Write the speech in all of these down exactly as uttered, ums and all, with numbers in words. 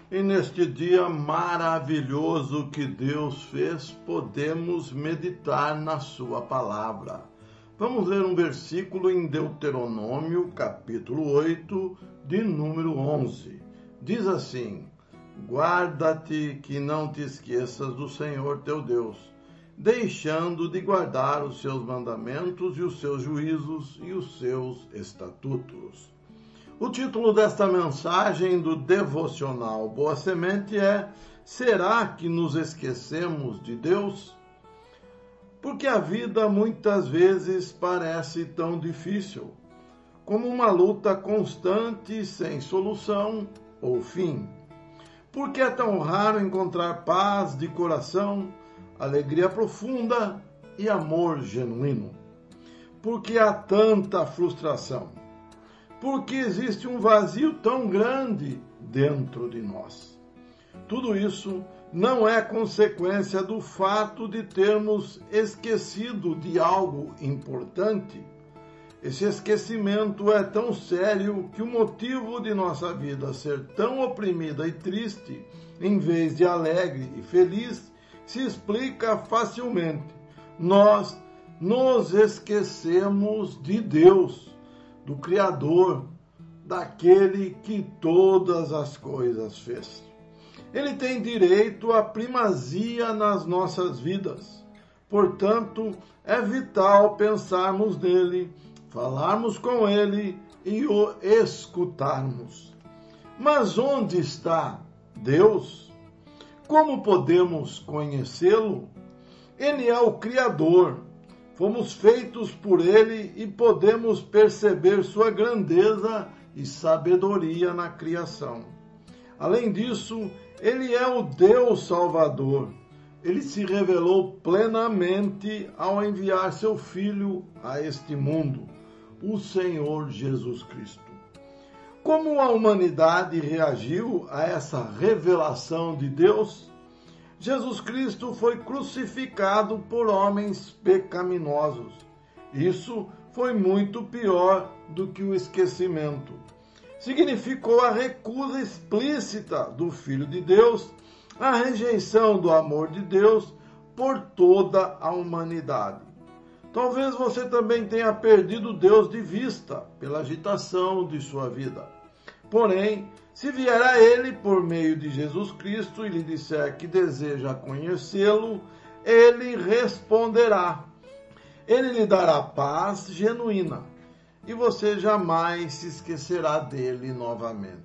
E neste dia maravilhoso que Deus fez, podemos meditar na sua palavra. Vamos ler um versículo em Deuteronômio, capítulo oito, de número onze. Diz assim: guarda-te que não te esqueças do Senhor teu Deus, deixando de guardar os seus mandamentos e os seus juízos e os seus estatutos. O título desta mensagem do devocional Boa Semente é: será que nos esquecemos de Deus? Porque a vida muitas vezes parece tão difícil, como uma luta constante sem solução ou fim. Porque é tão raro encontrar paz de coração, alegria profunda e amor genuíno? Porque há tanta frustração? Porque existe um vazio tão grande dentro de nós. Tudo isso não é consequência do fato de termos esquecido de algo importante. Esse esquecimento é tão sério que o motivo de nossa vida ser tão oprimida e triste, em vez de alegre e feliz, se explica facilmente. Nós nos esquecemos de Deus, do Criador, daquele que todas as coisas fez. Ele tem direito à primazia nas nossas vidas. Portanto, é vital pensarmos nele, falarmos com ele e o escutarmos. Mas onde está Deus? Como podemos conhecê-lo? Ele é o Criador. Fomos feitos por ele e podemos perceber sua grandeza e sabedoria na criação. Além disso, ele é o Deus Salvador. Ele se revelou plenamente ao enviar seu Filho a este mundo, o Senhor Jesus Cristo. Como a humanidade reagiu a essa revelação de Deus? Jesus Cristo foi crucificado por homens pecaminosos. Isso foi muito pior do que o esquecimento. Significou a recusa explícita do Filho de Deus, a rejeição do amor de Deus por toda a humanidade. Talvez você também tenha perdido Deus de vista pela agitação de sua vida. Porém, se vier a ele por meio de Jesus Cristo e lhe disser que deseja conhecê-lo, ele responderá. Ele lhe dará paz genuína e você jamais se esquecerá dele novamente.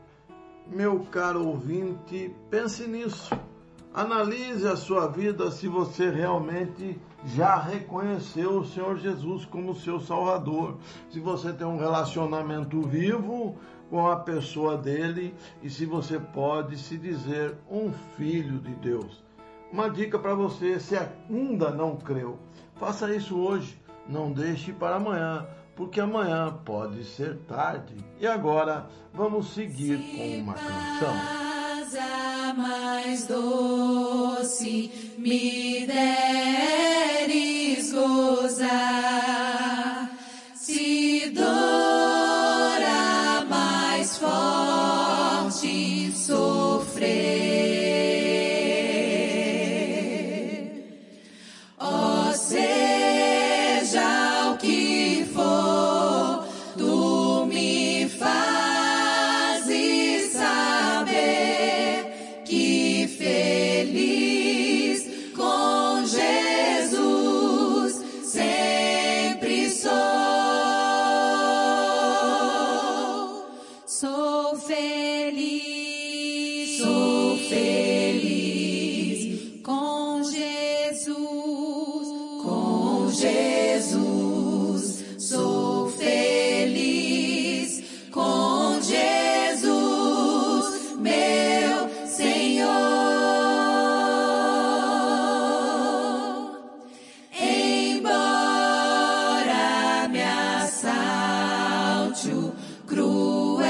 Meu caro ouvinte, pense nisso. Analise a sua vida se você realmente já reconheceu o Senhor Jesus como seu Salvador. Se você tem um relacionamento vivo com a pessoa dele e se você pode se dizer um filho de Deus. Uma dica para você, se ainda não creu, faça isso hoje, não deixe para amanhã, porque amanhã pode ser tarde. E agora vamos seguir com uma canção. A mais doce me deres gozar, se dor a mais forte sofrer, ó seja o que for, tu me fazes saber que feliz com Jesus sempre sou. Sou feliz, sou feliz com Jesus, com Jesus. Sou feliz com Jesus, meu Senhor. Embora me assalte o cruel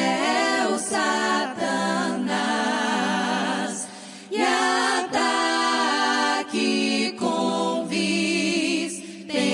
Satanás e ataque com vis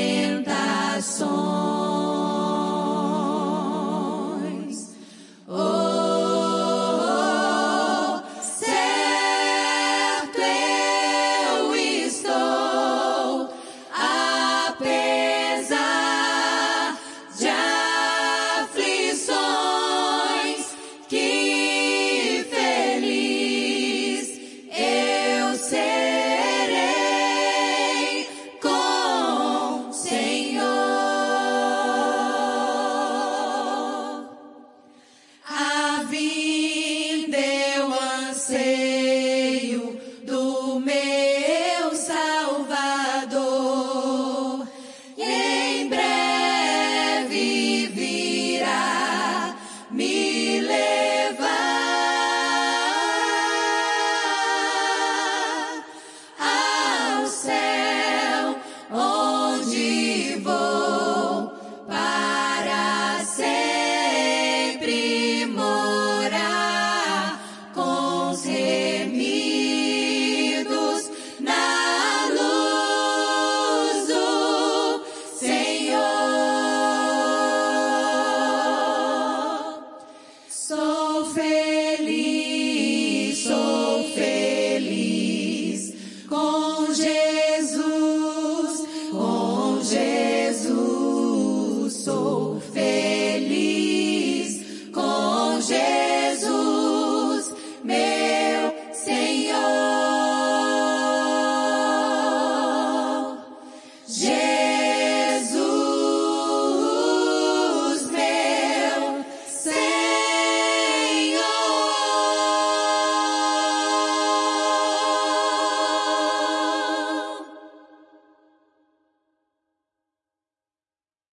Jesus.